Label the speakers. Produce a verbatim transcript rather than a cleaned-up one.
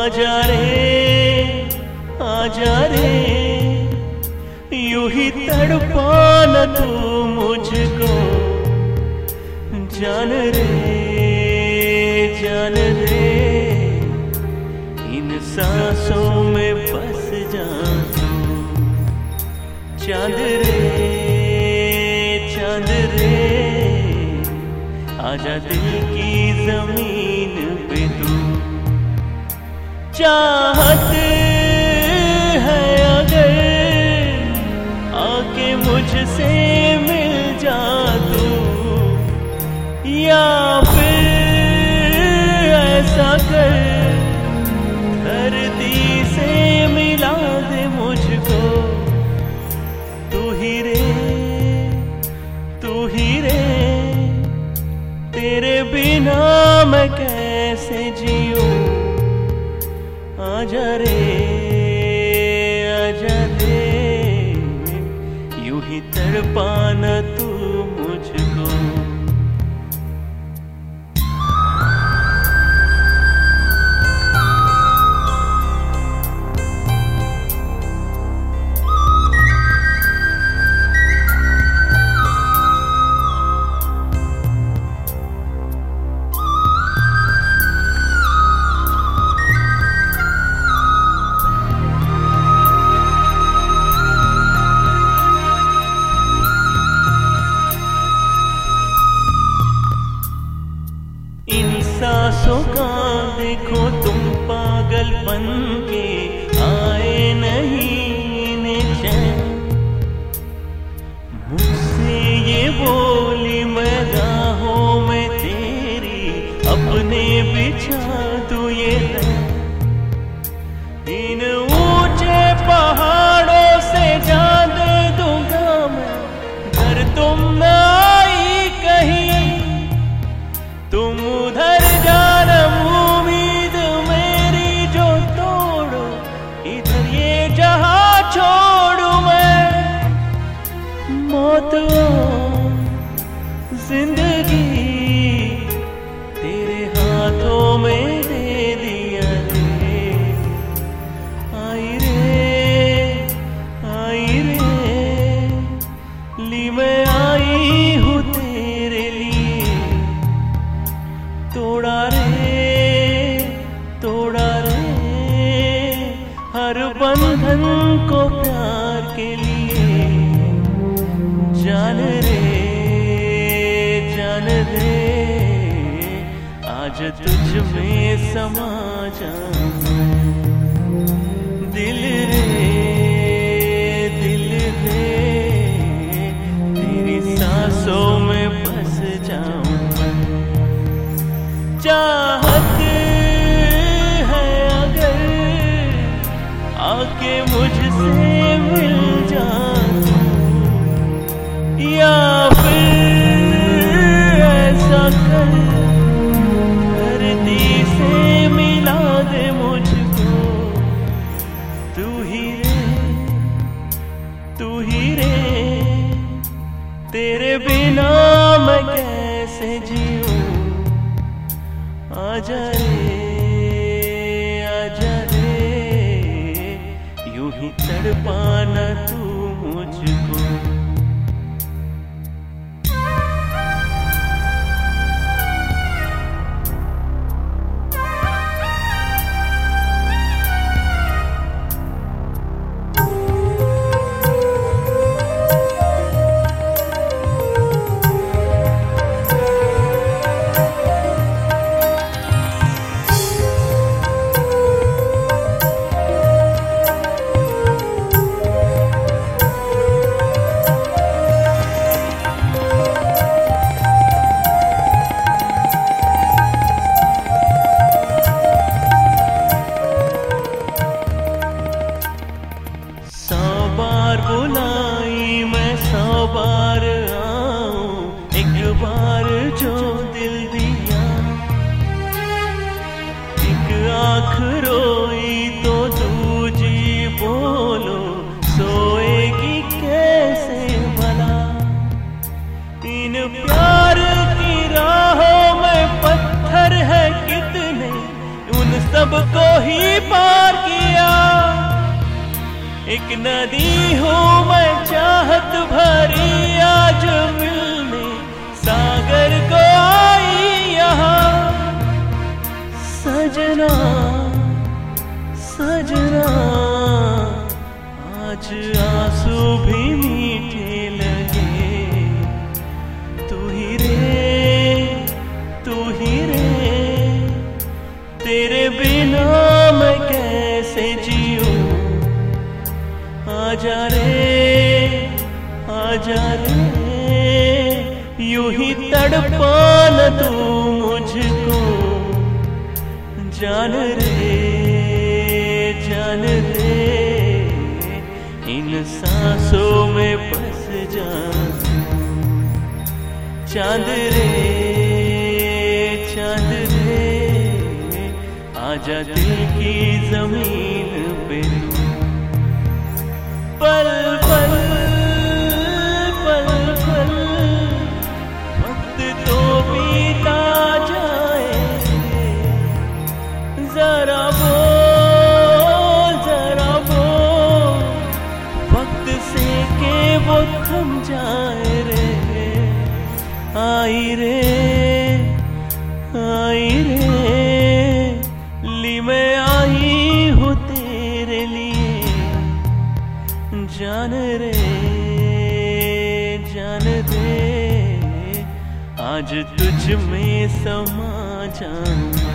Speaker 1: आजा रे आजा रे, यूं ही तड़पाना तू मुझको, जान रे जान रे, इन सांसों में बस जा तू, चांद रे चांद रे, आजा दिल की जमीन पे तू। चाहत है अगर आके मुझसे मिल जा तू, या फिर ऐसा कर धरती से मिला दे मुझको, तू ही रे तू ही रे, तेरे बिना मैं कैसे जीऊं, आजा रे आजा रे, यूं ही तड़पाना तू मुझको। सांसों का देखो तुम पागल बन के आए नहीं चैन, मुझसे ये बोली मैं राहों में तेरी अपने बिछा दूं ये रैन, इन ऊंचे पहाड़ों से जा दे दूंगा मैं, घर तुम न आई कहीं, तुम उधर जाना उम्मीद मेरी जो तोड़ो, इधर ये जहां छोड़ू मैं, मौत जिंदगी तेरे हाथों में दे दिया रे, आई रे आई रे, ली मैं आई हूँ तेरे लिए, तोड़ा रे तोड़ा रे हर बंधन को प्यार के लिए, जान रे जान रे, आज तुझ में समा जाऊं, दिल रे दिल रे, तेरी सांसों में बस जाऊं। चाहत है अगर आके मुझसे मिल जा तू, या फिर ऐसा कर धरती से मिला दे मुझको, तू ही रे तू ही रे, तेरे बिना मैं कैसे जीऊं, आजा रे आजा रे, यूं ही तड़पाना तू मुझको। बुलाई मैं सौ बार आऊं, एक बार जो दिल दिया, एक आँख रोई तो दूजी बोलो, सोएगी कैसे भला, इन प्यार की राहों में पत्थर है कितने, उन सब सबको ही पार किया। एक नदी हूँ मैं चाहत भरी, आज मिलने सागर को आई यहाँ। सजना सजना आज आंसू भी मीठे लगे। तू ही रे तू ही रे, तेरे बिना मैं कैसे जीऊं। आजा रे आजा रे, यूं ही तड़पाना तू मुझको। जान रे जान रे, इन सांसों में बस जा। चांद रे चांद रे, आजा दिल की जमीन पे। पल पल पल पल वक्त तो बीता जाए। जरा बोल जरा बोल, वक्त से के वो थम जाए रे। आई रे आई रे, ली मैं आई हूँ तेरे लिए। जान रे जान रे, आज तुझ में समा जाऊं।